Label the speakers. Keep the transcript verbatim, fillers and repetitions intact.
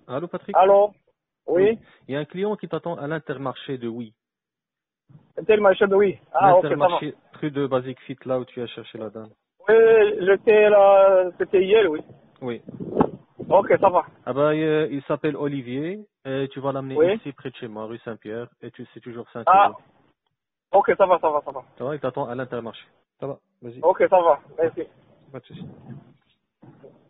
Speaker 1: Allô, Patrick?
Speaker 2: Allô?
Speaker 1: Oui.
Speaker 2: Oui?
Speaker 1: Il y a un client qui t'attend à l'Intermarché de Oui.
Speaker 2: Tel machin de oui. Ah, ok, ça va.
Speaker 1: L'Intermarché, rue de Basic Fit, là où tu as cherché la dame.
Speaker 2: Oui, j'étais là, c'était hier, oui.
Speaker 1: Oui.
Speaker 2: Ok, ça va.
Speaker 1: Ah bah, euh, il s'appelle Olivier, et tu vas l'amener
Speaker 2: Oui?
Speaker 1: ici, près de chez moi, rue Saint-Pierre, et tu sais toujours cinq
Speaker 2: Ah,
Speaker 1: euros.
Speaker 2: ok, ça va, ça va, ça va.
Speaker 1: Ça va, il t'attend à l'Intermarché. Ça va, vas-y,
Speaker 2: Ok, ça va. Merci.
Speaker 1: pas de souci.